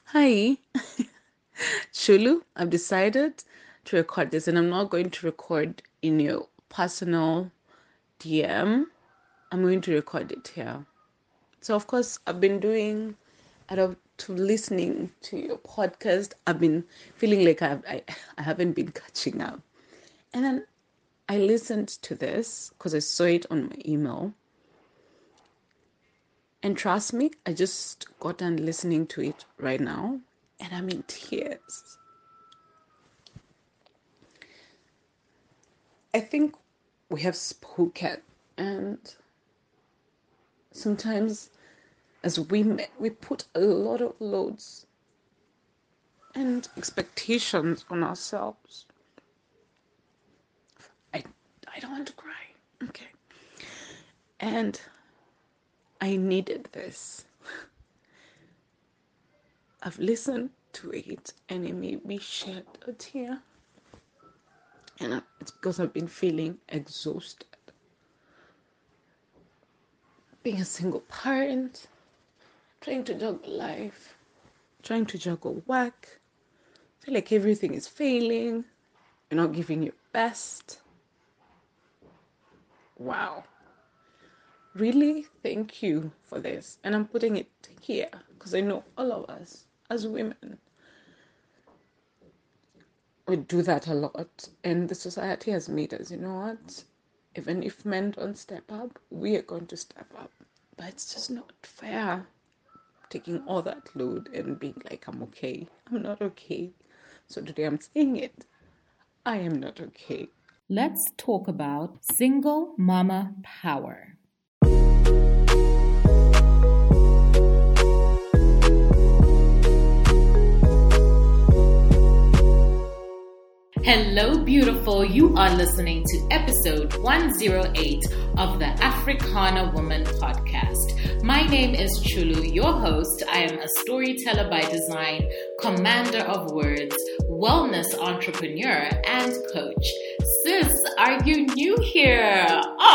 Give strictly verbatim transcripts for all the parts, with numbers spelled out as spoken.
Hi, Shulu. I've decided to record this, and I'm not going to record in your personal D M. I'm going to record it here. So, of course, I've been doing, out of to listening to your podcast, I've been feeling like I've, I, I haven't been catching up. And then I listened to this because I saw it on my email. And trust me, I just got done listening to it right now, and I'm in tears. I think we have spoken, and sometimes as women, we put a lot of loads and expectations on ourselves. I, I don't want to cry. Okay. And I needed this. I've listened to it and it made me shed a tear. And it's because I've been feeling exhausted. Being a single parent, trying to juggle life, trying to juggle work. I feel like everything is failing. You're not giving your best. Wow. Really, thank you for this. And I'm putting it here because I know all of us as women, we do that a lot. And the society has made us, you know what? Even if men don't step up, we are going to step up. But it's just not fair taking all that load and being like, I'm okay. I'm not okay. So today I'm saying it. I am not okay. Let's talk about single mama power. Hello, beautiful. You are listening to episode one oh eight of the Africana Woman podcast. My name is Chulu, your host. I am a storyteller by design, commander of words, wellness entrepreneur, and coach. Sis, are you new here?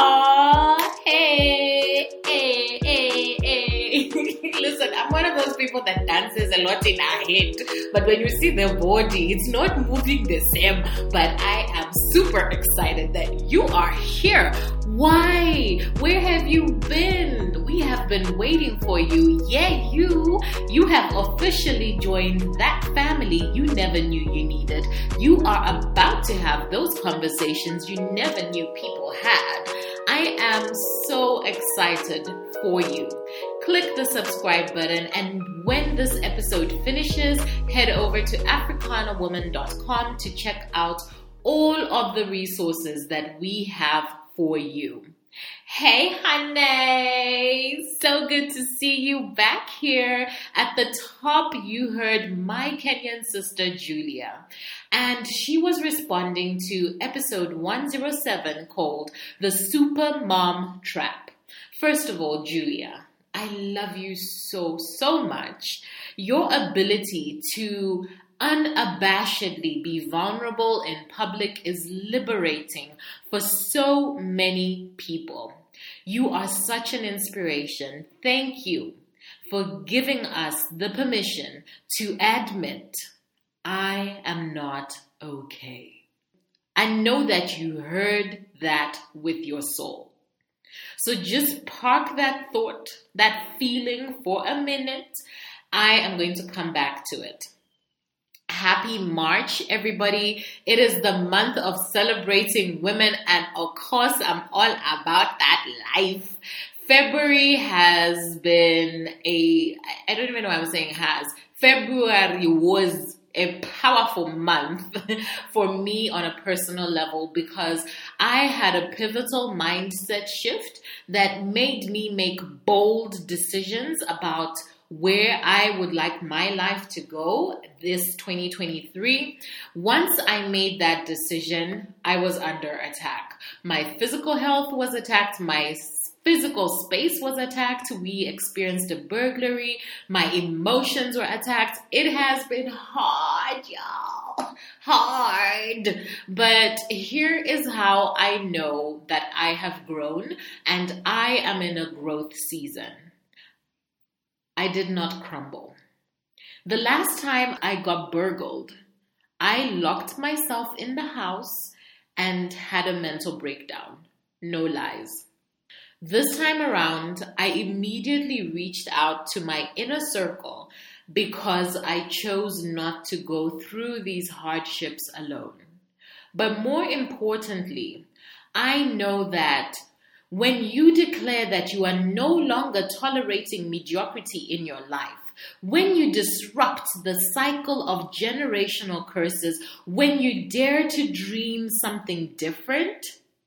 Aww, hey, hey, hey, hey. Listen, I'm one of those people that dances a lot in her head, but when you see the body, it's not moving the same. But I am super excited that you are here. Why? Where have you been? We have been waiting for you. Yeah, you. You have officially joined that family you never knew you needed. You are about to have those conversations you never knew people had. I am so excited for you. Click the subscribe button, and when this episode finishes, head over to africana woman dot com to check out all of the resources that we have for you. Hey, honey! So good to see you back here. At the top, you heard my Kenyan sister, Julia. And she was responding to episode one oh seven called The Super Mom Trap. First of all, Julia, I love you so, so much. Your ability to unabashedly be vulnerable in public is liberating for so many people. You are such an inspiration. Thank you for giving us the permission to admit I am not okay. I know that you heard that with your soul. So just park that thought, that feeling for a minute. I am going to come back to it. Happy March, everybody. It is the month of celebrating women, and of course, I'm all about that life. February has been a, I don't even know why I'm saying has. February was a powerful month for me on a personal level because I had a pivotal mindset shift that made me make bold decisions about where I would like my life to go this twenty twenty-three. Once I made that decision, I was under attack. My physical health was attacked. My physical space was attacked. We experienced a burglary. My emotions were attacked. It has been hard, y'all. Hard. But here is how I know that I have grown and I am in a growth season. I did not crumble. The last time I got burgled, I locked myself in the house and had a mental breakdown. No lies. This time around, I immediately reached out to my inner circle because I chose not to go through these hardships alone. But more importantly, I know that when you declare that you are no longer tolerating mediocrity in your life, when you disrupt the cycle of generational curses, when you dare to dream something different,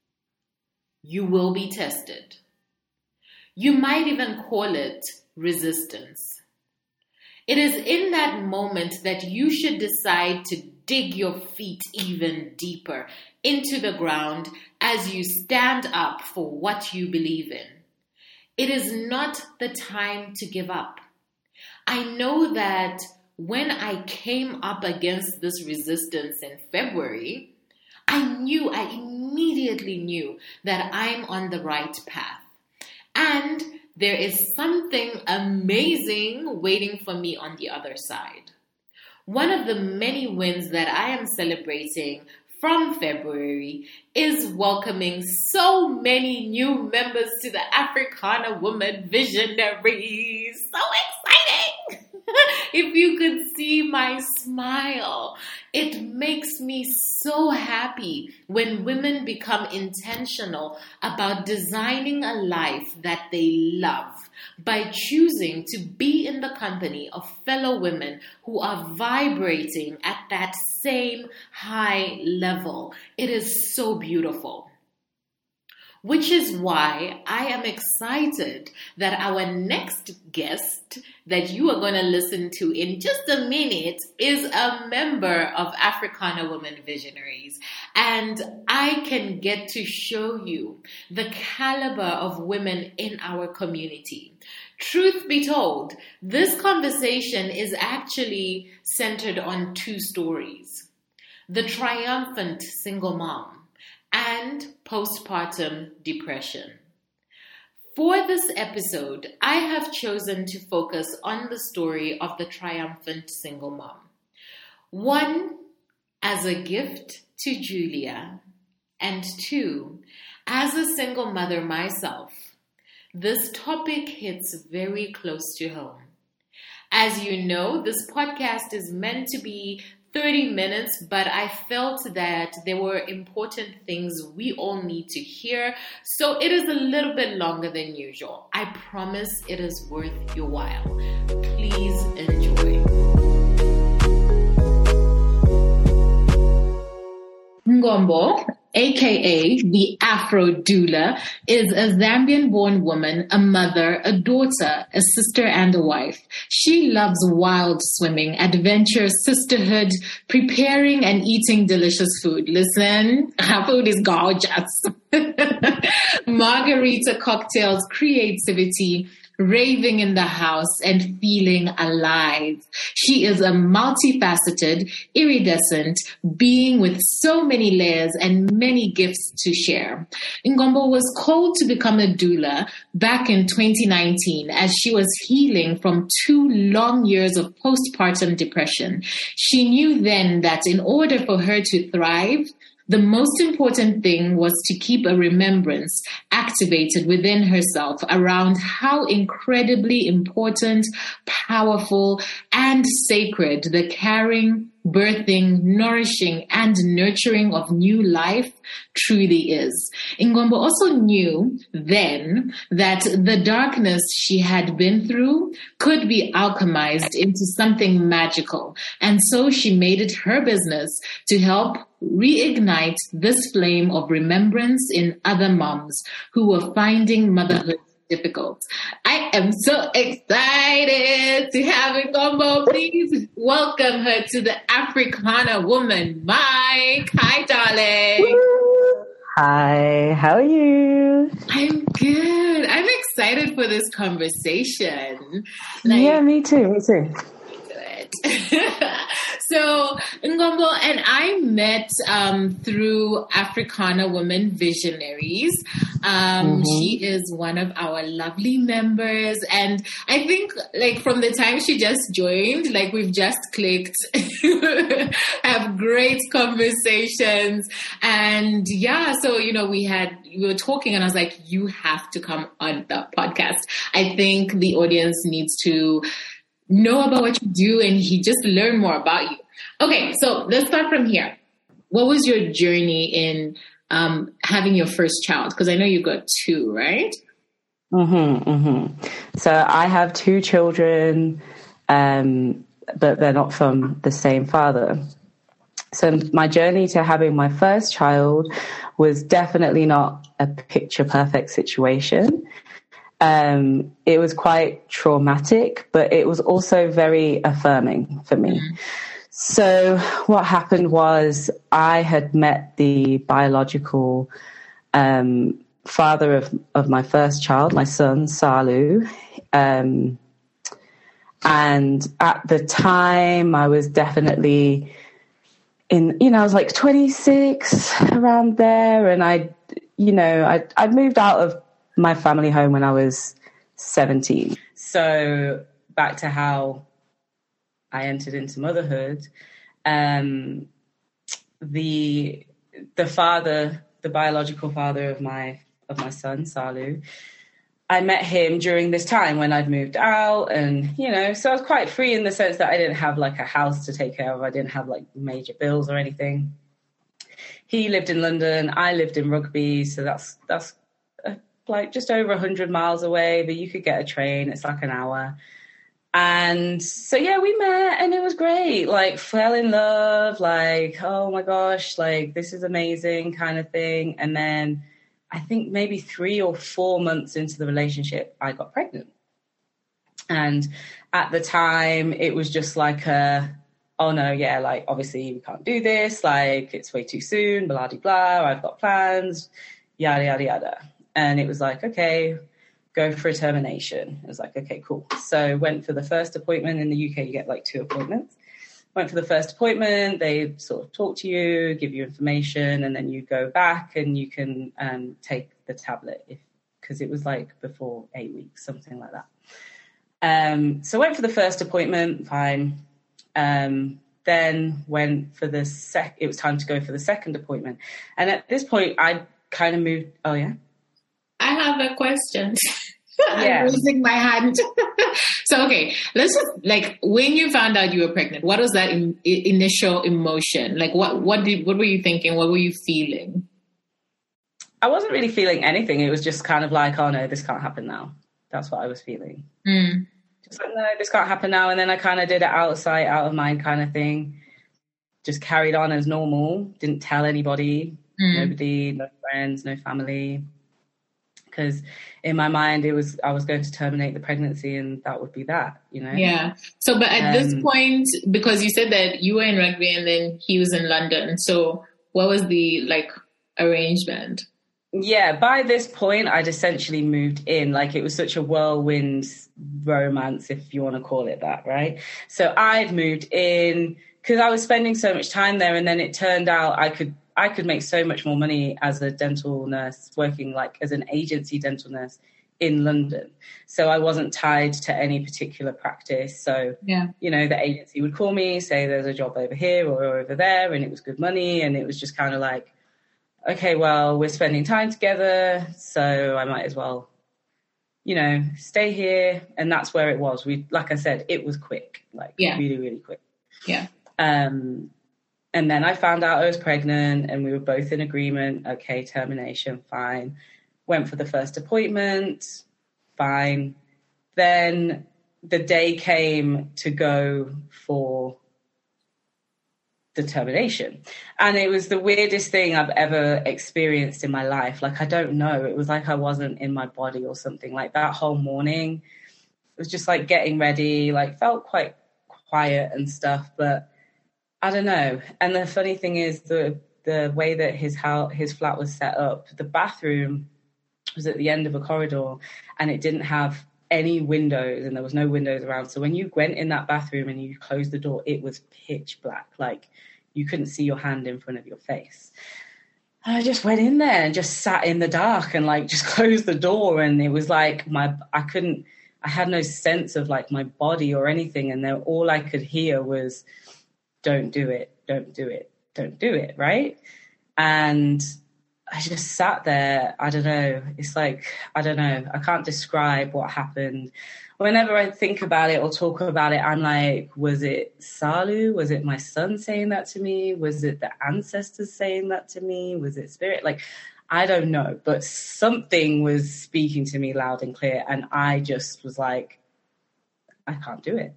you will be tested. You might even call it resistance. It is in that moment that you should decide to dig your feet even deeper into the ground as you stand up for what you believe in. It is not the time to give up. I know that when I came up against this resistance in February, I knew, I immediately knew that I'm on the right path. And there is something amazing waiting for me on the other side. One of the many wins that I am celebrating from February is welcoming so many new members to the Africana Woman Visionaries. So exciting! If you could see my smile, it makes me so happy when women become intentional about designing a life that they love by choosing to be in the company of fellow women who are vibrating at that same high level. It is so beautiful. Which is why I am excited that our next guest that you are going to listen to in just a minute is a member of Africana Women Visionaries. And I can get to show you the caliber of women in our community. Truth be told, this conversation is actually centered on two stories: the triumphant single mom and postpartum depression. For this episode, I have chosen to focus on the story of the triumphant single mom. One, as a gift to Julia, and two, as a single mother myself. This topic hits very close to home. As you know, this podcast is meant to be thirty minutes, but I felt that there were important things we all need to hear, so it is a little bit longer than usual. I promise it is worth your while. Please enjoy. Ngombo, aka the Afro Doula, is a Zambian-born woman, a mother, a daughter, a sister, and a wife. She loves wild swimming, adventure, sisterhood, preparing and eating delicious food. Listen, her food is gorgeous. Margarita cocktails, creativity, raving in the house, and feeling alive. She is a multifaceted, iridescent being with so many layers and many gifts to share. Ngombo was called to become a doula back in twenty nineteen as she was healing from two long years of postpartum depression. She knew then that in order for her to thrive, the most important thing was to keep a remembrance activated within herself around how incredibly important, powerful, and sacred the caring, birthing, nourishing, and nurturing of new life truly is. Ngombo also knew then that the darkness she had been through could be alchemized into something magical, and so she made it her business to help reignite this flame of remembrance in other moms who were finding motherhood difficult. I am so excited to have Ngombo. Please welcome her to the Africana Woman. Mike, hi, darling. Hi, how are you? I'm good. I'm excited for this conversation. Like, yeah, me too, me too. Good. So, Ngombo and I met um, through Africana Women Visionaries. Um, mm-hmm. She is one of our lovely members. And I think, like, from the time she just joined, like, we've just clicked, have great conversations. And, yeah, so, you know, we had, we were talking and I was like, you have to come on the podcast. I think the audience needs to know about what you do and he just learn more about you. Okay, so let's start from here. What was your journey in um, having your first child? Because I know you got two, right? Mm-hmm, mm-hmm. So I have two children, um, but they're not from the same father. So my journey to having my first child was definitely not a picture perfect situation. Um, it was quite traumatic, but it was also very affirming for me. Mm-hmm. So what happened was I had met the biological um, father of, of my first child, my son, Salu. Um, and at the time I was definitely in, you know, I was like twenty-six around there. And I, you know, I, I'd moved out of my family home when I was seventeen. So back to how I entered into motherhood, um, the the father, the biological father of my of my son, Salu, I met him during this time when I'd moved out, and you know, so I was quite free in the sense that I didn't have like a house to take care of. I didn't have like major bills or anything. He lived in London, I lived in Rugby, so that's that's. like just over one hundred miles away, but you could get a train. It's like an hour. And so, yeah, we met and it was great. Like, fell in love, like, oh my gosh, like, this is amazing kind of thing. And then I think maybe three or four months into the relationship, I got pregnant. And at the time, it was just like a, oh no, yeah, like, obviously we can't do this. Like, it's way too soon, blah, blah, blah. I've got plans, yada, yada, yada. And it was like, okay, go for a termination. It was like, okay, cool. So went for the first appointment. In the U K, you get like two appointments. Went for the first appointment. They sort of talk to you, give you information, and then you go back and you can um, take the tablet if because it was like before eight weeks, something like that. Um, so went for the first appointment, fine. Um, then went for the sec. It was time to go for the second appointment. And at this point, I kind of moved. Oh, yeah. I have a question. Yeah. I'm raising my hand. So, okay, let's just, like, when you found out you were pregnant, what was that in, initial emotion? Like, what, what did, what were you thinking? What were you feeling? I wasn't really feeling anything. It was just kind of like, oh no, this can't happen now. That's what I was feeling. Mm. Just like, no, this can't happen now. And then I kind of did it out of sight, out of mind kind of thing. Just carried on as normal. Didn't tell anybody, mm. nobody, no friends, no family. Because in my mind, it was I was going to terminate the pregnancy, and that would be that, you know. Yeah. So, but at um, this point, because you said that you were in Rugby and then he was in London, so what was the like arrangement? Yeah, by this point, I'd essentially moved in. Like, it was such a whirlwind romance, if you want to call it that, right? So I'd moved in because I was spending so much time there, and then it turned out I could. I could make so much more money as a dental nurse working like as an agency dental nurse in London. So I wasn't tied to any particular practice. So, yeah. you know, the agency would call me, say there's a job over here or over there, and it was good money. And it was just kind of like, okay, well, we're spending time together, so I might as well, you know, stay here. And that's where it was. We, like I said, it was quick, like yeah. really, really quick. Yeah. Um, And then I found out I was pregnant and we were both in agreement. Okay, termination, fine. Went for the first appointment, fine. Then the day came to go for the termination. And it was the weirdest thing I've ever experienced in my life. Like, I don't know. It was like I wasn't in my body or something. Like, that whole morning, it was just like getting ready, like felt quite quiet and stuff, but I don't know. And the funny thing is the the way that his house, his flat was set up, the bathroom was at the end of a corridor and it didn't have any windows, and there was no windows around. So when you went in that bathroom and you closed the door, it was pitch black. Like you couldn't see your hand in front of your face. And I just went in there and just sat in the dark and like just closed the door. And it was like my, I couldn't, I had no sense of like my body or anything. And then all I could hear was, don't do it, don't do it, don't do it. Right. And I just sat there. I don't know. It's like, I don't know. I can't describe what happened. Whenever I think about it or talk about it, I'm like, was it Salu? Was it my son saying that to me? Was it the ancestors saying that to me? Was it spirit? Like, I don't know. But something was speaking to me loud and clear. And I just was like, I can't do it.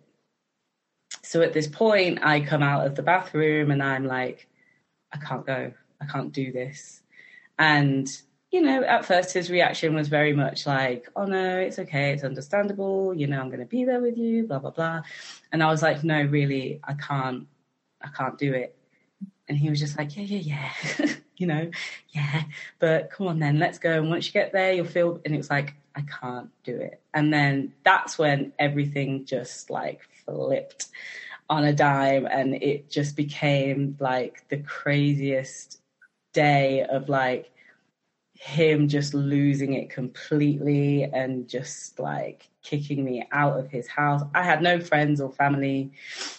So at this point, I come out of the bathroom and I'm like, I can't go. I can't do this. And, you know, at first his reaction was very much like, oh, no, it's okay. It's understandable. You know, I'm going to be there with you, blah, blah, blah. And I was like, no, really, I can't, I can't do it. And he was just like, yeah, yeah, yeah, you know, yeah, but come on then, let's go. And once you get there, you'll feel, and it was like, I can't do it. And then that's when everything just like flipped on a dime. And it just became like the craziest day of like him just losing it completely and just like kicking me out of his house. I had no friends or family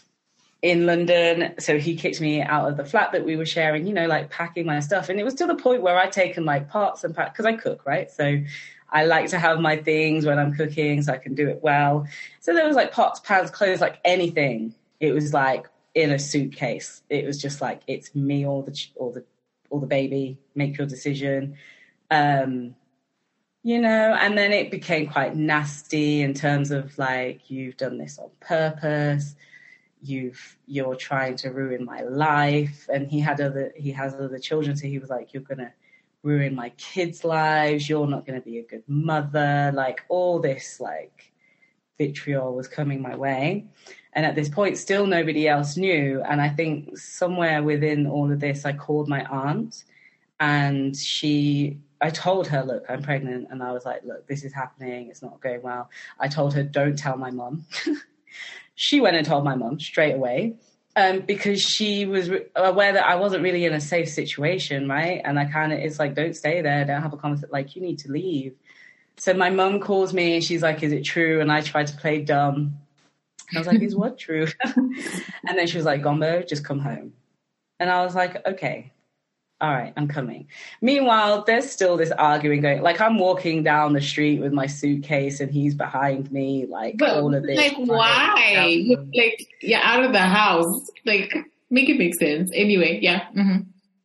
in London, so he kicked me out of the flat that we were sharing, you know, like packing my stuff. And it was to the point where I'd taken like pots and pack, because I cook, right? So I like to have my things when I'm cooking so I can do it well. So there was like pots, pans, clothes, like anything. It was like in a suitcase. It was just like, it's me or the or the or the baby, make your decision. Um, you know, and then it became quite nasty in terms of like, you've done this on purpose. You've, you're trying to ruin my life. And he had other, he has other children. So he was like, you're going to ruin my kids' lives. You're not going to be a good mother. Like all this, like vitriol was coming my way. And at this point, still nobody else knew. And I think somewhere within all of this, I called my aunt and she, I told her, look, I'm pregnant. And I was like, look, this is happening. It's not going well. I told her, don't tell my mum. She went and told my mum straight away um, because she was re- aware that I wasn't really in a safe situation, right? And I kind of, it's like, don't stay there. Don't have a conversation. Like, you need to leave. So my mum calls me and she's like, is it true? And I tried to play dumb. And I was like, is what true? And then she was like, Gombo, just come home. And I was like, okay, all right, I'm coming. Meanwhile, there's still this arguing going. Like, I'm walking down the street with my suitcase and he's behind me, like, but, all of this. Like, why? Like, you're out of the house. Like, make it make sense. Anyway, yeah. Mm-hmm.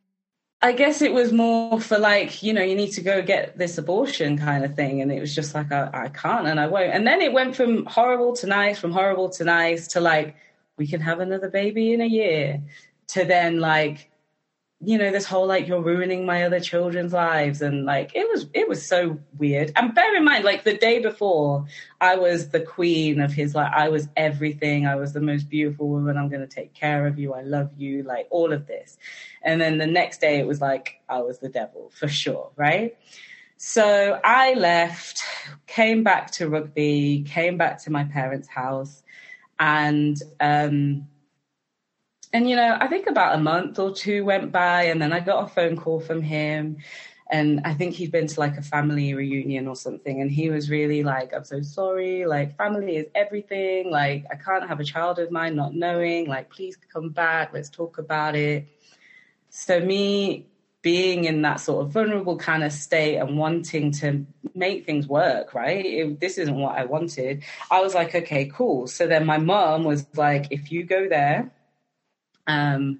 I guess it was more for like, you know, you need to go get this abortion kind of thing. And it was just like, I, I can't and I won't. And then it went from horrible to nice, from horrible to nice to like, we can have another baby in a year, to then like, you know, this whole like, you're ruining my other children's lives. And like, it was, it was so weird. And bear in mind, like the day before, I was the queen of his, like, I was everything. I was the most beautiful woman. I'm going to take care of you. I love you. Like all of this. And then the next day it was like, I was the devil for sure. Right. So I left, came back to Rugby, came back to my parents' house and, um, And, you know, I think about a month or two went by and then I got a phone call from him and I think he'd been to like a family reunion or something. And he was really like, I'm so sorry. Like family is everything. Like I can't have a child of mine not knowing, like, please come back. Let's talk about it. So me being in that sort of vulnerable kind of state and wanting to make things work, right? It, this isn't what I wanted. I was like, okay, cool. So then my mom was like, if you go there, um,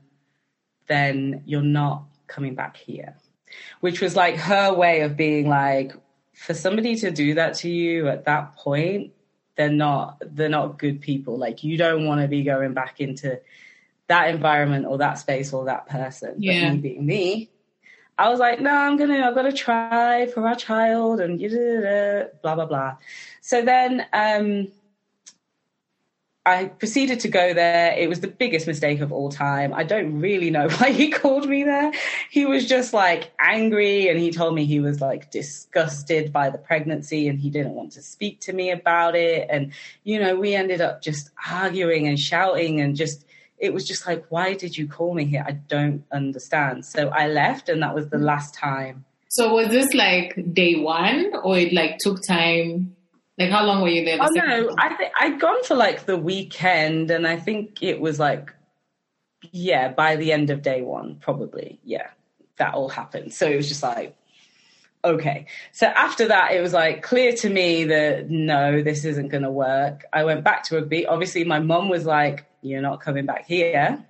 then you're not coming back here, which was like her way of being like, for somebody to do that to you at that point, they're not, they're not good people. Like you don't want to be going back into that environment or that space or that person. Yeah. But me being me, I was like, no, I'm going to, I've got to try for our child and blah, blah, blah. So then, um, I proceeded to go there. It was the biggest mistake of all time. I don't really know why he called me there. He was just like angry, and he told me he was like disgusted by the pregnancy and he didn't want to speak to me about it. And, you know, we ended up just arguing and shouting, and just, it was just like, why did you call me here? I don't understand. So I left, and that was the last time. So was this like day one, or it like took time? Like, how long were you there? The oh, no, I th- I'd gone for, like, the weekend, and I think it was, like, yeah, by the end of day one, probably, yeah, that all happened. So it was just like, okay. So after that, it was, like, clear to me that, no, this isn't going to work. I went back to rugby. Obviously, my mum was like, you're not coming back here.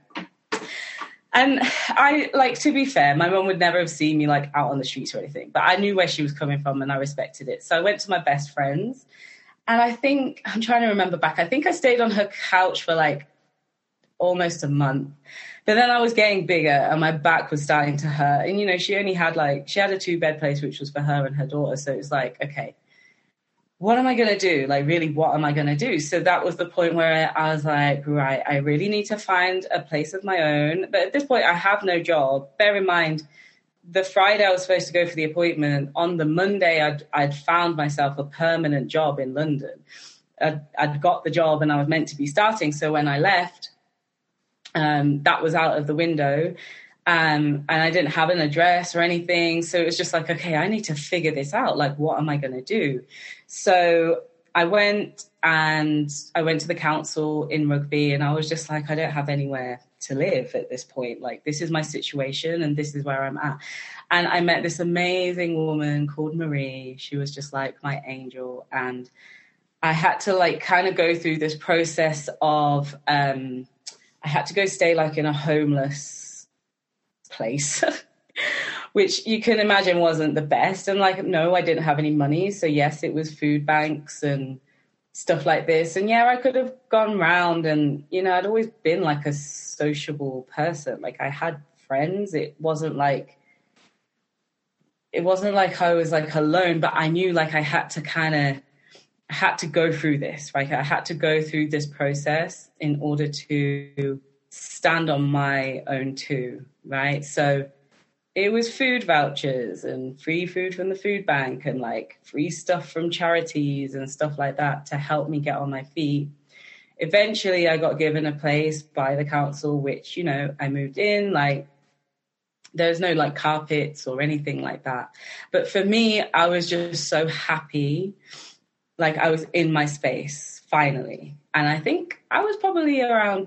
And I, like, to be fair, my mum would never have seen me, like, out on the streets or anything. But I knew where she was coming from, and I respected it. So I went to my best friend's. And I think, I'm trying to remember back, I think I stayed on her couch for, like, almost a month. But then I was getting bigger, and my back was starting to hurt. And, you know, she only had, like, she had a two-bed place, which was for her and her daughter. So it was like, okay, what am I going to do? Like, really, what am I going to do? So that was the point where I was like, right, I really need to find a place of my own. But at this point, I have no job. Bear in mind, the Friday I was supposed to go for the appointment, on the Monday, I'd, I'd found myself a permanent job in London. I'd, I'd got the job, and I was meant to be starting. So when I left, um, that was out of the window. Um, and I didn't have an address or anything. So it was just like, okay, I need to figure this out. Like, what am I going to do? So I went and I went to the council in Rugby, and I was just like, I don't have anywhere to live at this point. Like, this is my situation, and this is where I'm at. And I met this amazing woman called Marie. She was just like my angel. And I had to, like, kind of go through this process of, um, I had to go stay, like, in a homeless place, which you can imagine wasn't the best. And, like, no, I didn't have any money. So yes, it was food banks and stuff like this. And yeah, I could have gone round, and, you know, I'd always been like a sociable person. Like, I had friends. It wasn't like, it wasn't like I was like alone, but I knew, like, I had to kind of, I had to go through this, right? I had to go through this process in order to stand on my own too, right? So it was food vouchers and free food from the food bank and, like, free stuff from charities and stuff like that to help me get on my feet. Eventually, I got given a place by the council, which, you know, I moved in. Like, there's no, like, carpets or anything like that. But for me, I was just so happy. Like, I was in my space, finally. And I think I was probably around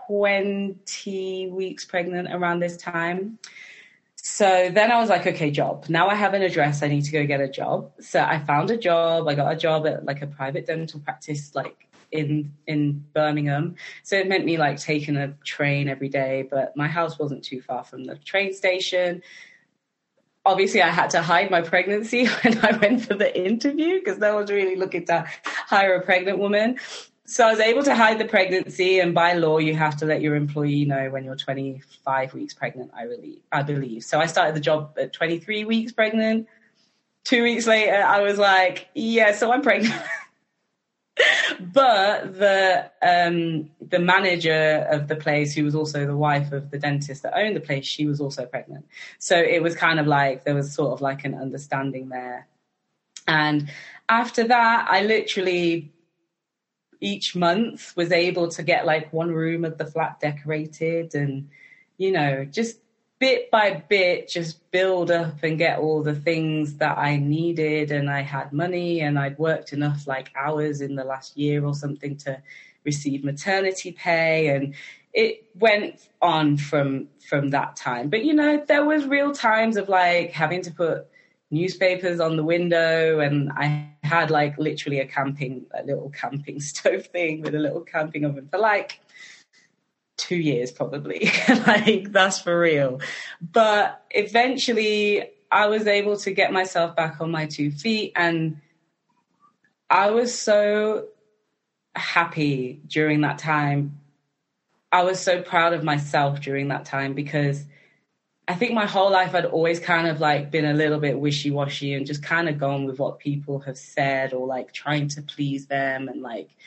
twenty weeks pregnant around this time. So then I was like, okay, job. Now I have an address. I need to go get a job. So I found a job. I got a job at, like, a private dental practice, like, in in Birmingham. So it meant me, like, taking a train every day. But my house wasn't too far from the train station. Obviously, I had to hide my pregnancy when I went for the interview, because no one's really looking to hire a pregnant woman. So I was able to hide the pregnancy, and by law, you have to let your employee know when you're twenty-five weeks pregnant, I, really, I believe. So I started the job at twenty-three weeks pregnant. Two weeks later, I was like, yeah, so I'm pregnant. But the um, the manager of the place, who was also the wife of the dentist that owned the place, she was also pregnant. So it was kind of like, there was sort of like an understanding there. And after that, I literally each month was able to get, like, one room of the flat decorated, and, you know, just bit by bit, just build up and get all the things that I needed. And I had money, and I'd worked enough, like, hours in the last year or something to receive maternity pay. And it went on from, from that time. But, you know, there was real times of, like, having to put newspapers on the window, and I had, like, literally a camping, a little camping stove thing with a little camping oven for, like, two years probably. Like, that's for real. But eventually I was able to get myself back on my two feet, and I was so happy during that time. I was so proud of myself during that time, because I think my whole life I'd always kind of, like, been a little bit wishy-washy and just kind of gone with what people have said, or, like, trying to please them, and, like,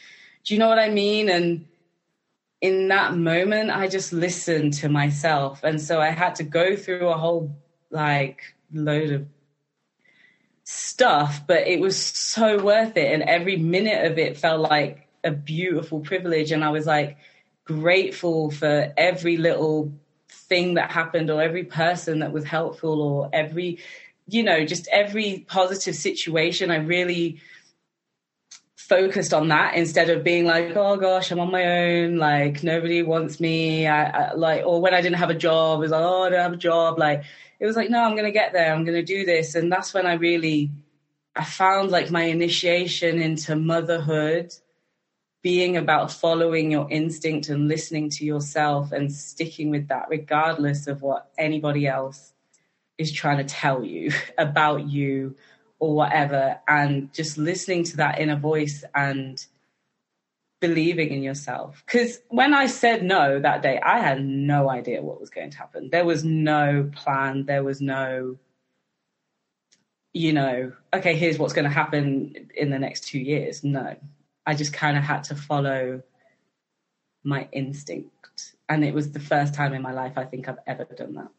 Do you know what I mean? And in that moment, I just listened to myself. And so I had to go through a whole like load of stuff, but it was so worth it. And every minute of it felt like a beautiful privilege. And I was like grateful for every little thing that happened, or every person that was helpful, or every, you know, just every positive situation. I really focused on that instead of being like, oh gosh, I'm on my own, like nobody wants me, I, I like, or when I didn't have a job, it was like, oh, I don't have a job. Like, it was like, no, I'm going to get there, I'm going to do this. And that's when I really, I found like my initiation into motherhood being about following your instinct and listening to yourself and sticking with that regardless of what anybody else is trying to tell you about you or whatever, and just listening to that inner voice and believing in yourself. Because when I said no that day, I had no idea what was going to happen. There was no plan. There was no, you know, okay, here's what's going to happen in the next two years. No, I just kind of had to follow my instinct. And it was the first time in my life I think I've ever done that.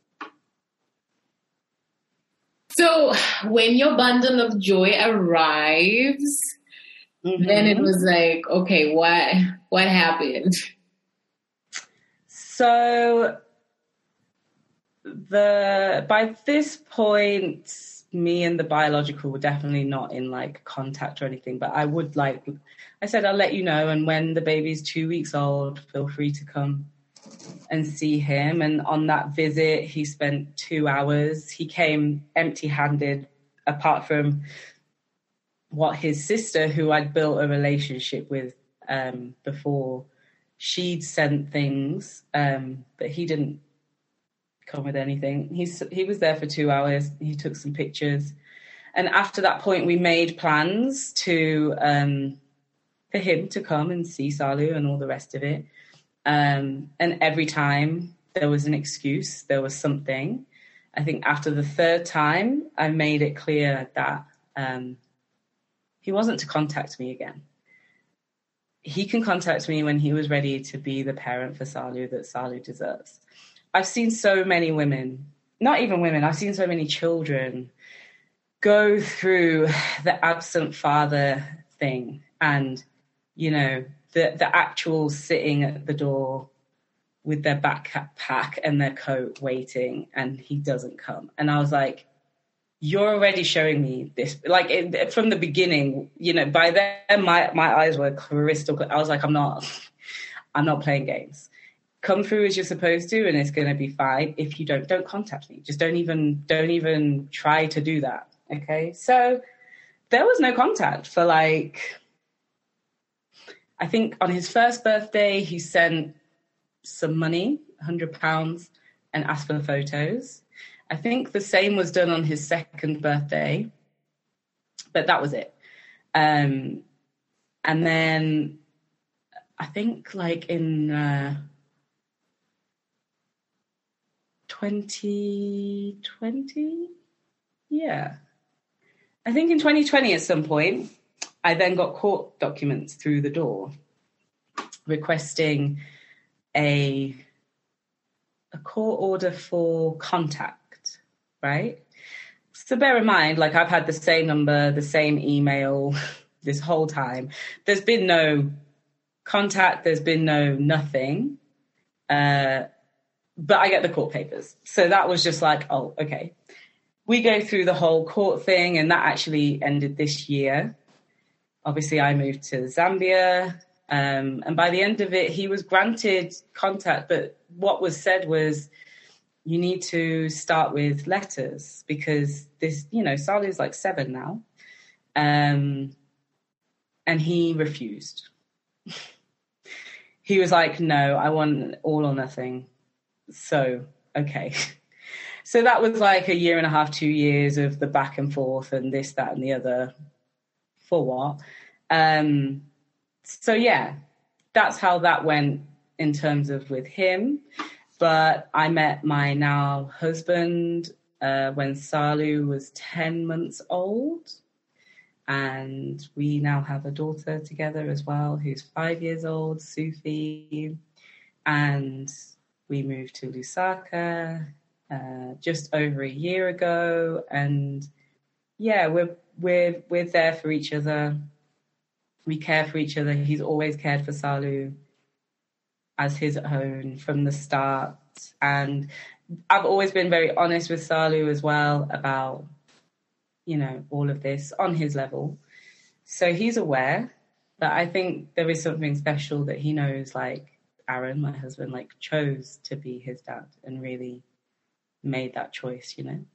So when your bundle of joy arrives, mm-hmm. then it was like, okay, what what happened? So the by this point, me and the biological were definitely not in like contact or anything, but I would like, I said, I'll let you know. And when the baby's two weeks old, feel free to come and see him. And on that visit, he spent two hours. He came empty-handed, apart from what his sister, who I'd built a relationship with um, before, she'd sent things, um, but he didn't come with anything. He's, he was there for two hours. He took some pictures. And after that point, we made plans to um, for him to come and see Salu and all the rest of it. Um, and every time there was an excuse, there was something. I think after the third time, I made it clear that um, he wasn't to contact me again. He can contact me when he was ready to be the parent for Salu that Salu deserves. I've seen so many women, not even women, I've seen so many children go through the absent father thing, and, you know, the, the actual sitting at the door with their backpack and their coat waiting, and he doesn't come. And I was like, you're already showing me this, like it, from the beginning, you know, by then my, my eyes were crystal clear. I was like, I'm not, I'm not playing games. Come through as you're supposed to, and it's going to be fine. If you don't, don't contact me. Just don't even, don't even try to do that. Okay. So there was no contact for like, I think on his first birthday, he sent some money, one hundred pounds, and asked for photos. I think the same was done on his second birthday, but that was it. Um, and then I think like in uh, twenty twenty, yeah. I think in twenty twenty at some point, I then got court documents through the door requesting a, a court order for contact, right? So bear in mind, like I've had the same number, the same email this whole time. There's been no contact, there's been no nothing, uh, but I get the court papers. So that was just like, oh, okay. We go through the whole court thing, and that actually ended this year. Obviously, I moved to Zambia, um, and by the end of it, he was granted contact. But what was said was, you need to start with letters because this, you know, Salu's like seven now. Um, and he refused. He was like, no, I want all or nothing. So, okay. So that was like a year and a half, two years of the back and forth and this, that, and the other. For what? Um, so, yeah, that's how that went in terms of with him. But I met my now husband uh, when Salu was ten months old. And we now have a daughter together as well, who's five years old, Sufi. And we moved to Lusaka uh, just over a year ago. And yeah, we're we're we're there for each other. We care for each other. He's always cared for Salu as his own from the start. And I've always been very honest with Salu as well about, you know, all of this on his level. So he's aware, but I think there is something special that he knows, like Aaron, my husband, like chose to be his dad and really made that choice, you know.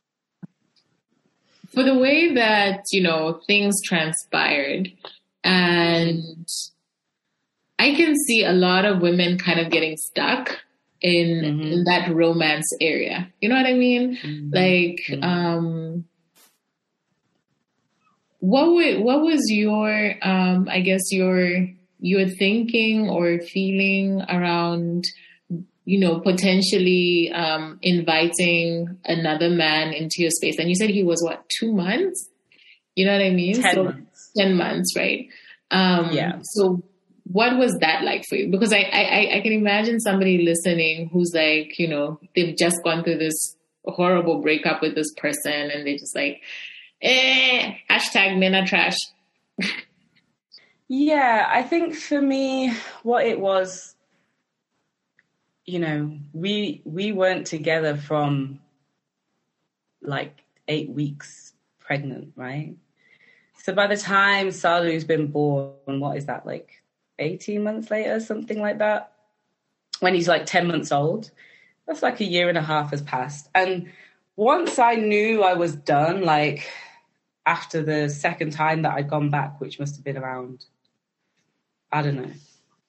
For the way that, you know, things transpired, and I can see a lot of women kind of getting stuck in, mm-hmm. in that romance area. You know what I mean? Mm-hmm. Like, mm-hmm. um, what w- what was your, um, I guess your your thinking or feeling around, you know, potentially um, inviting another man into your space? And you said he was, what, two months? You know what I mean? Ten so, months. Ten months, right? Um, yeah. So what was that like for you? Because I, I, I can imagine somebody listening who's like, you know, they've just gone through this horrible breakup with this person and they're just like, eh, hashtag men are trash. Yeah, I think for me, what it was, you know, we we weren't together from like eight weeks pregnant, right? So by the time Salu's been born, what is that, like eighteen months later, something like that? When he's like ten months old, that's like a year and a half has passed. And once I knew I was done, like after the second time that I'd gone back, which must have been around, I don't know,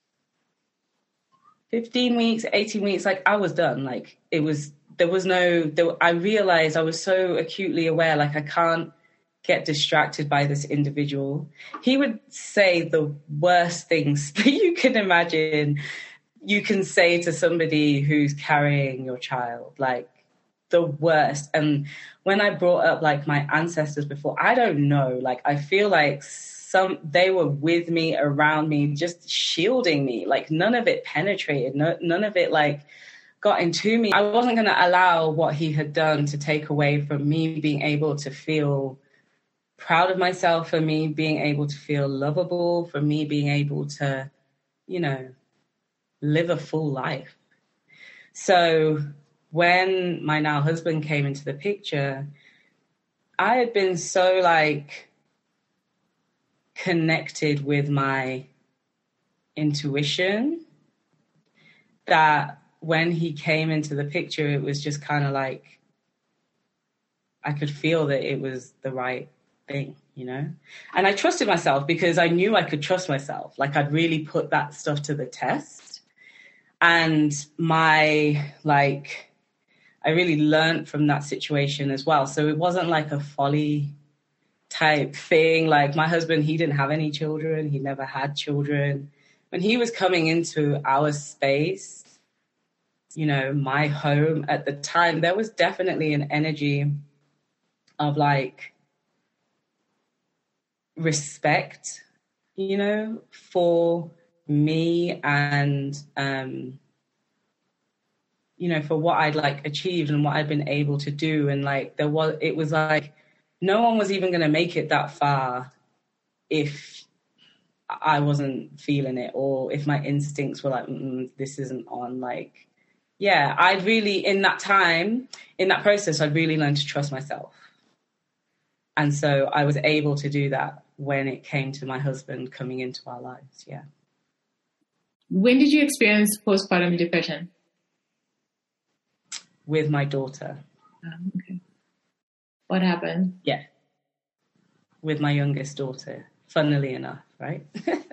fifteen weeks, eighteen weeks, like I was done. Like it was, there was no, there, I realized I was so acutely aware, like I can't get distracted by this individual. He would say the worst things that you can imagine you can say to somebody who's carrying your child, like the worst. And when I brought up like my ancestors before, I don't know, like I feel like some they were with me, around me, just shielding me. Like none of it penetrated, no, none of it like got into me. I wasn't going to allow what he had done to take away from me being able to feel proud of myself, for me being able to feel lovable, for me being able to, you know, live a full life. So when my now husband came into the picture, I had been so like connected with my intuition that when he came into the picture, it was just kind of like I could feel that it was the right thing, you know? And I trusted myself because I knew I could trust myself. Like I'd really put that stuff to the test. And my, like, I really learned from that situation as well. So it wasn't like a folly type thing. Like my husband, he didn't have any children. He never had children. When he was coming into our space, you know, my home at the time, there was definitely an energy of like respect, you know, for me and, um, you know, for what I'd like achieved and what I'd been able to do. And like, there was, it was like, no one was even going to make it that far if I wasn't feeling it, or if my instincts were like, mm, this isn't on. Like, yeah, I'd really, in that time, in that process, I'd really learned to trust myself. And so I was able to do that when it came to my husband coming into our lives, yeah. When did you experience postpartum depression? With my daughter. Oh, okay. What happened? Yeah. With my youngest daughter, funnily enough, right?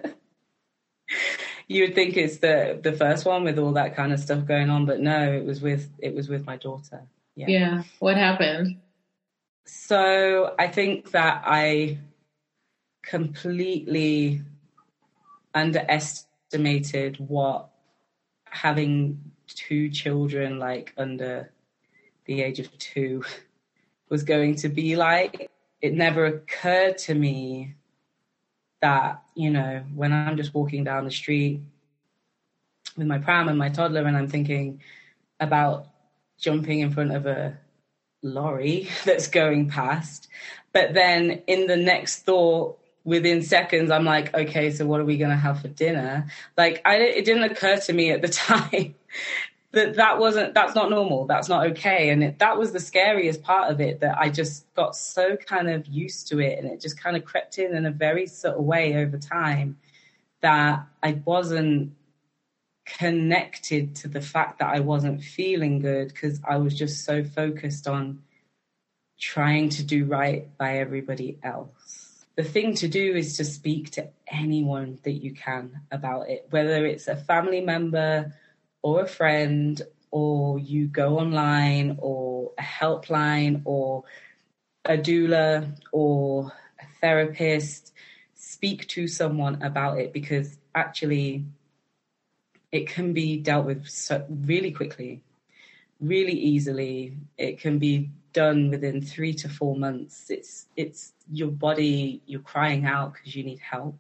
You would think it's the the first one with all that kind of stuff going on, but no, it was with it was with my daughter. Yeah. Yeah. What happened? So I think that I completely underestimated what having two children like under the age of two was going to be like. it never occurred to me that, you know, when I'm just walking down the street with my pram and my toddler and I'm thinking about jumping in front of a lorry that's going past, but then in the next thought, within seconds, I'm like, okay, so what are we going to have for dinner? Like, I, it didn't occur to me at the time that that wasn't, that's not normal. That's not okay. And it, that was the scariest part of it, that I just got so kind of used to it. And it just kind of crept in in a very subtle way over time that I wasn't connected to the fact that I wasn't feeling good, because I was just so focused on trying to do right by everybody else. The thing to do is to speak to anyone that you can about it, whether it's a family member or a friend, or you go online, or a helpline, or a doula, or a therapist. Speak to someone about it, because actually it can be dealt with so really quickly, really easily. It can be done within three to four months. It's it's your body, you're crying out because you need help.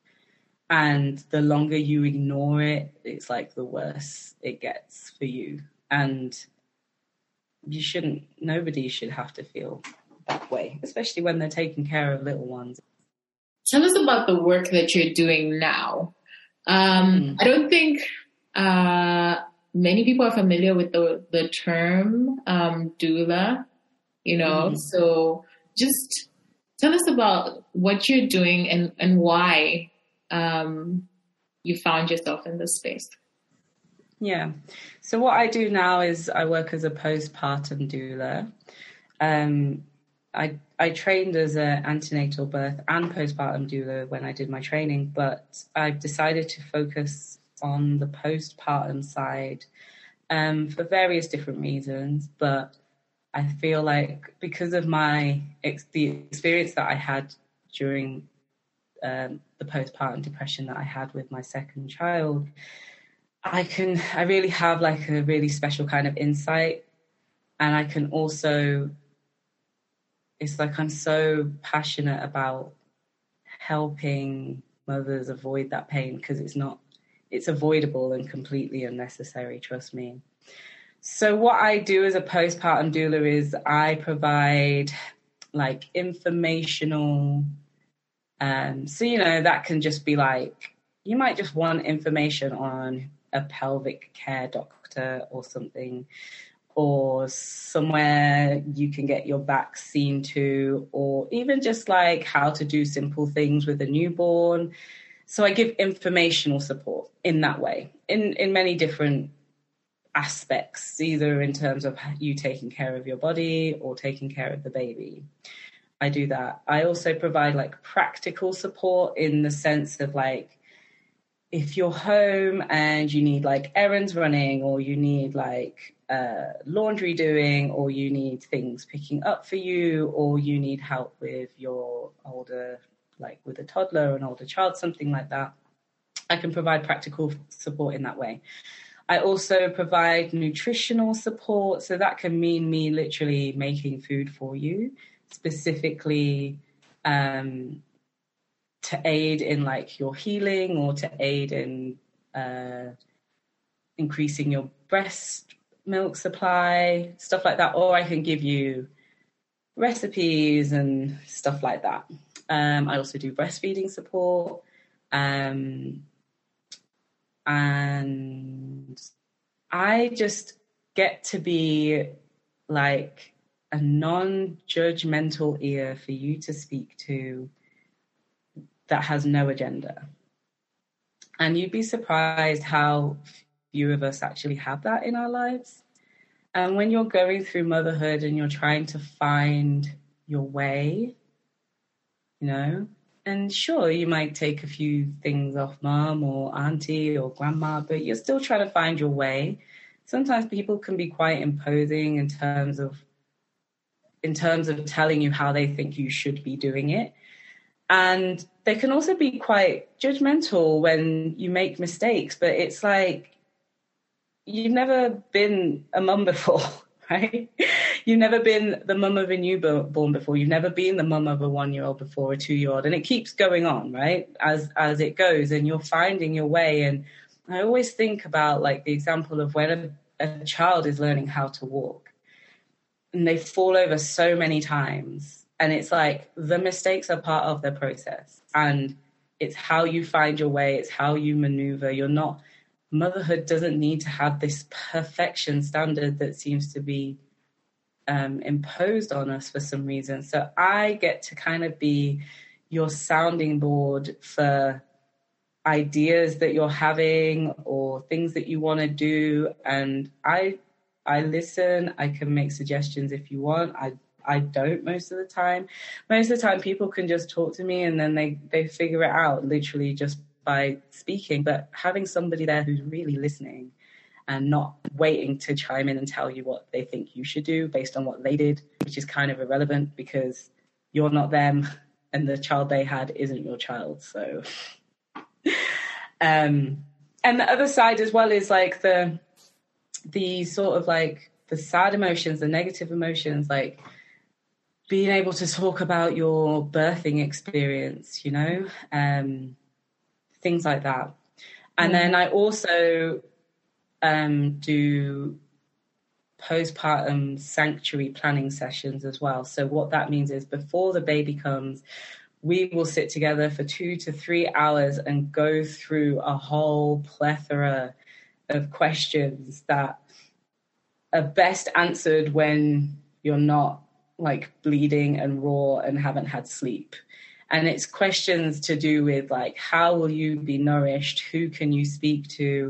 And the longer you ignore it, it's like the worse it gets for you. And you shouldn't, nobody should have to feel that way, especially when they're taking care of little ones. Tell us about the work that you're doing now. Um, mm. I don't think uh, many people are familiar with the, the term um, doula, you know, mm. so just tell us about what you're doing and, and why um, you found yourself in this space. Yeah. So what I do now is I work as a postpartum doula. Um, I I trained as an antenatal birth and postpartum doula when I did my training, but I've decided to focus on the postpartum side um, for various different reasons. But I feel like because of my ex- the experience that I had during um, the postpartum depression that I had with my second child, I can I really have like a really special kind of insight, and I can also, it's like I'm so passionate about helping mothers avoid that pain, because it's not, it's avoidable and completely unnecessary, trust me. So what I do as a postpartum doula is I provide like informational, um, so, you know, that can just be like, you might just want information on a pelvic care doctor or something, or somewhere you can get your back seen to, or even just like how to do simple things with a newborn. So I give informational support in that way, in, in many different aspects, either in terms of you taking care of your body or taking care of the baby. I do that. I also provide like practical support in the sense of like, if you're home and you need like errands running, or you need like uh, laundry doing, or you need things picking up for you, or you need help with your older, like with a toddler or an older child, something like that, I can provide practical support in that way. I also provide nutritional support. So that can mean me literally making food for you, specifically um, to aid in like your healing, or to aid in uh, increasing your breast milk supply, stuff like that. Or I can give you recipes and stuff like that. Um, I also do breastfeeding support. Um, and I just get to be like a non-judgmental ear for you to speak to that has no agenda. And you'd be surprised how few of us actually have that in our lives. And when you're going through motherhood and you're trying to find your way, you know, and sure, you might take a few things off mom or auntie or grandma, but you're still trying to find your way. Sometimes people can be quite imposing in terms of in terms of telling you how they think you should be doing it. And they can also be quite judgmental when you make mistakes, but it's like, you've never been a mum before, right? you've never been the mum of a newborn before. You've never been the mum of a one-year-old before, a two-year-old. And it keeps going on, right, as as it goes. And you're finding your way. And I always think about, like, the example of when a, a child is learning how to walk. And they fall over so many times. And it's like the mistakes are part of the process. And it's how you find your way. It's how you maneuver. You're not, motherhood doesn't need to have this perfection standard that seems to be um, imposed on us for some reason. So I get to kind of be your sounding board for ideas that you're having or things that you want to do. And I I listen. I can make suggestions if you want. I I don't most of the time. Most of the time people can just talk to me and then they, they figure it out literally just by speaking. But having somebody there who's really listening and not waiting to chime in and tell you what they think you should do based on what they did, which is kind of irrelevant because you're not them and the child they had isn't your child. So, um, and the other side as well is like the, the sort of like the sad emotions, the negative emotions, like being able to talk about your birthing experience, you know, um, things like that. And mm. then I also um, do postpartum sanctuary planning sessions as well. So what that means is before the baby comes, we will sit together for two to three hours and go through a whole plethora of questions that are best answered when you're not like bleeding and raw and haven't had sleep. And it's questions to do with like, how will you be nourished? Who can you speak to?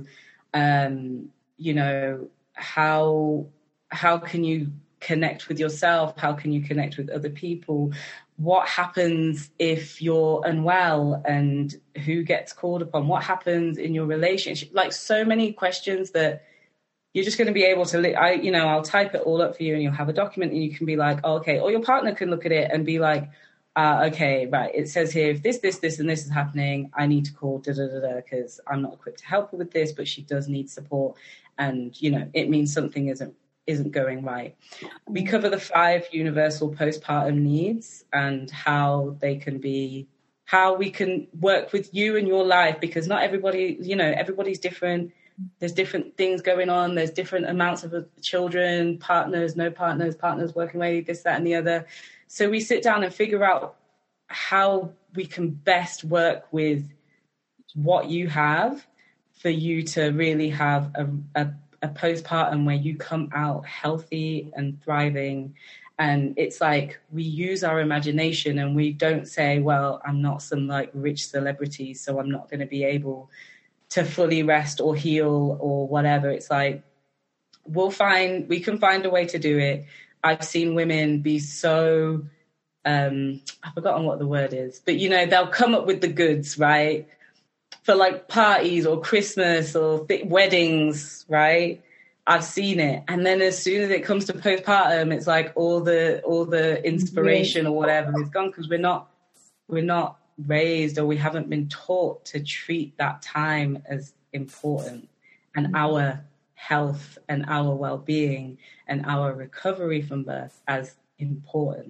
Um, you know, how, how can you connect with yourself? How can you connect with other people? What happens if you're unwell and who gets called upon? What happens in your relationship? Like so many questions that you're just going to be able to, li- I, you know, I'll type it all up for you and you'll have a document and you can be like, oh, okay, or your partner can look at it and be like, uh, okay, right, it says here, if this, this, this, and this is happening, I need to call da da da da because I'm not equipped to help her with this, but she does need support. And, you know, it means something isn't isn't going right. We cover the five universal postpartum needs and how they can be, how we can work with you in your life, because not everybody, you know, everybody's different. There's different things going on. There's different amounts of children, partners, no partners, partners working away, this, that, and the other. So we sit down and figure out how we can best work with what you have for you to really have a, a, a postpartum where you come out healthy and thriving. And it's like we use our imagination and we don't say, well, I'm not some like rich celebrity, so I'm not going to be able to fully rest or heal or whatever. It's like, we'll find, we can find a way to do it. I've seen women be so, um, I've forgotten what the word is, but you know, they'll come up with the goods, right? For like parties or Christmas or th- weddings, right? I've seen it. And then as soon as it comes to postpartum, it's like all the, all the inspiration or whatever is gone because we're not, we're not raised or we haven't been taught to treat that time as important and our health and our well-being and our recovery from birth as important.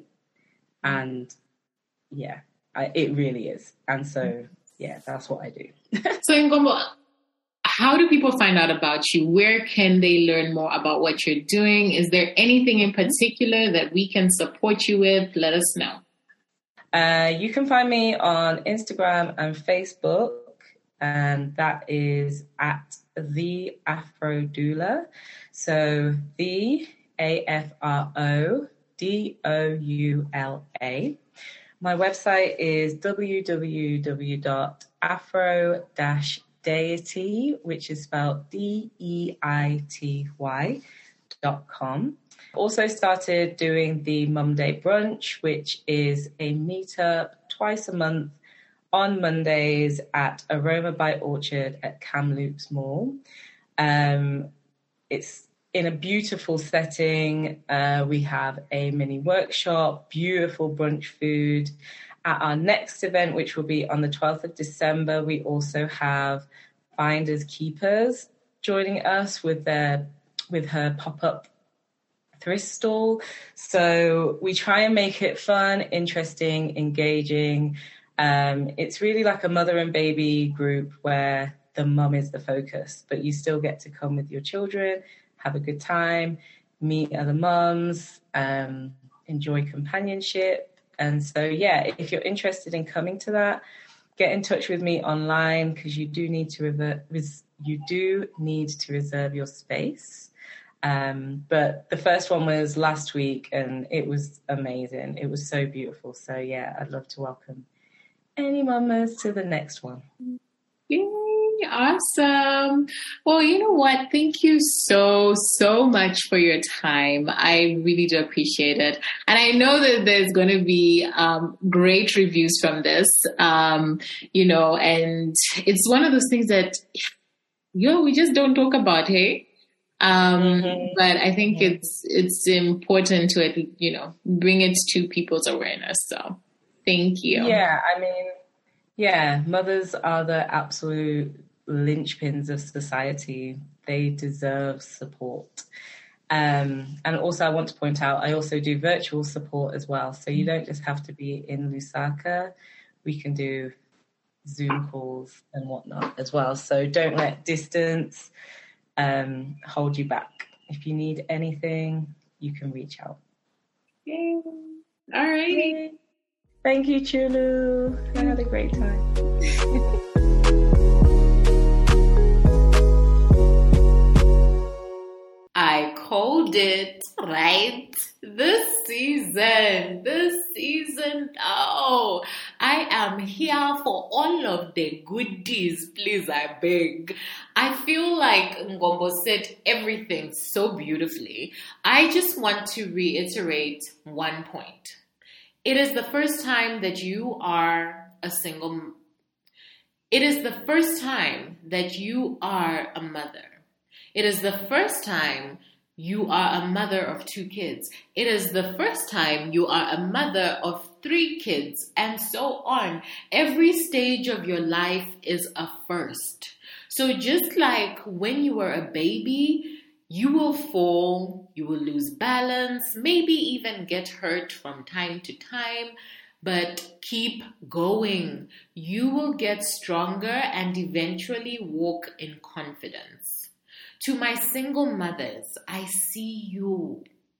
And yeah, I, it really is. And so, yeah, that's what I do. So Ngombo, how do people find out about you? Where can they learn more about what you're doing? Is there anything in particular that we can support you with? Let us know. Uh, you can find me on Instagram and Facebook, and that is at The Afro Doula. So the A F R O D O U L A. My website is w w w dot afro dash deity, which is spelled D E I T Y dot com. Also started doing the Mum Day Brunch, which is a meetup twice a month on Mondays at Aroma by Orchard at Kamloops Mall. Um, it's in a beautiful setting. Uh, we have a mini workshop, beautiful brunch food. At our next event, which will be on the twelfth of December, we also have Finders Keepers joining us with their with her pop-up thrift stall. So we try and make it fun, interesting, engaging. Um, it's really like a mother and baby group where the mum is the focus, but you still get to come with your children, have a good time, meet other mums, um, enjoy companionship. And so, yeah, if you're interested in coming to that, get in touch with me online, because you do need to revert, res- you do need to reserve your space. Um, but the first one was last week, and it was amazing. It was so beautiful. So yeah, I'd love to welcome any mamas to the next one. Yay, awesome. Well, you know what? Thank you so, so much for your time. I really do appreciate it. And I know that there's going to be um, great reviews from this, um, you know, and it's one of those things that, you know, we just don't talk about, hey? Um, mm-hmm. But I think mm-hmm. it's it's important to, you know, bring it to people's awareness. So thank you. Yeah, I mean, yeah, mothers are the absolute linchpins of society. They deserve support. Um, and also I want to point out, I also do virtual support as well. So you don't just have to be in Lusaka. We can do Zoom calls and whatnot as well. So don't let distance um, hold you back. If you need anything, you can reach out. Yay. All right. Thank you, Chulu. I had a great time. I called it, right? This season, this season, oh, I am here for all of the goodies, please, I beg. I feel like Ngombo said everything so beautifully. I just want to reiterate one point. It is the first time that you are a single, it is the first time that you are a mother. It is the first time you are a mother of two kids. It is the first time you are a mother of three kids, and so on. Every stage of your life is a first. So just like when you were a baby, you will fall, you will lose balance, maybe even get hurt from time to time, but keep going. You will get stronger and eventually walk in confidence. To my single mothers, I see you.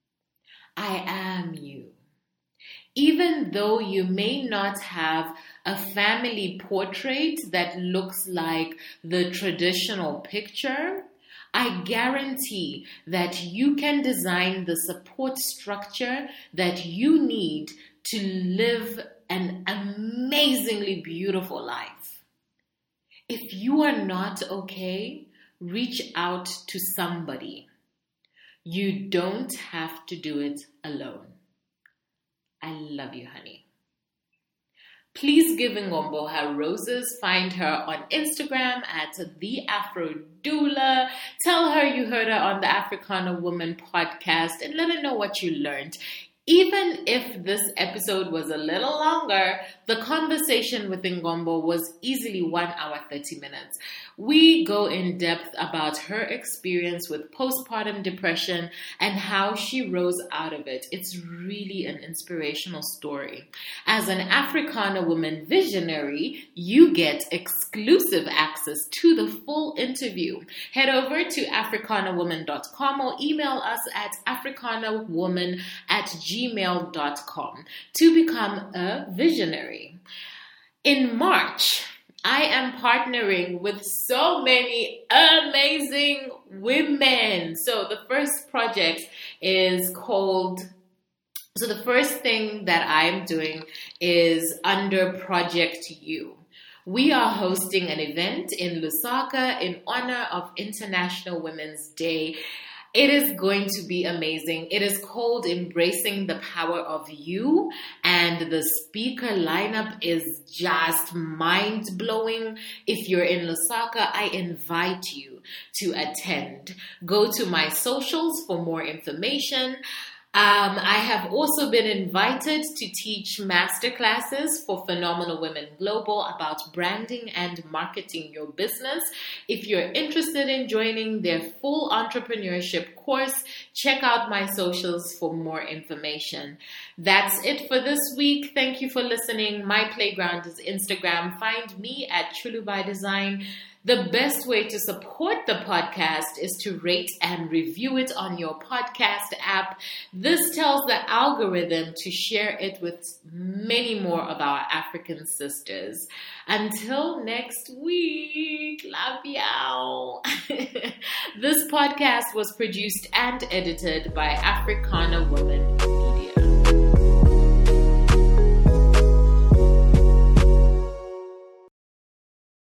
I am you. Even though you may not have a family portrait that looks like the traditional picture, I guarantee that you can design the support structure that you need to live an amazingly beautiful life. If you are not okay, reach out to somebody. You don't have to do it alone. I love you, honey. Please give Ngombo her roses. Find her on Instagram at The Afro Doula. Tell her you heard her on the Africana Woman podcast and let her know what you learned. Even if this episode was a little longer, the conversation with Ngombo was easily one hour, thirty minutes. We go in depth about her experience with postpartum depression and how she rose out of it. It's really an inspirational story. As an Africana Woman visionary, you get exclusive access to the full interview. Head over to africana woman dot com or email us at africanawoman at gmail dot com to become a visionary. In March, I am partnering with so many amazing women. So the first project is called, so the first thing that I'm doing is under Project You. We are hosting an event in Lusaka in honor of International Women's Day. It is going to be amazing. It is called Embracing the Power of You, and the speaker lineup is just mind-blowing. If you're in Lusaka, I invite you to attend. Go to my socials for more information. Um, I have also been invited to teach masterclasses for Phenomenal Women Global about branding and marketing your business. If you're interested in joining their full entrepreneurship course, check out my socials for more information. That's it for this week. Thank you for listening. My playground is Instagram. Find me at Chulu by Design. The best way to support the podcast is to rate and review it on your podcast app. This tells the algorithm to share it with many more of our African sisters. Until next week, love y'all. This podcast was produced and edited by Africana Woman.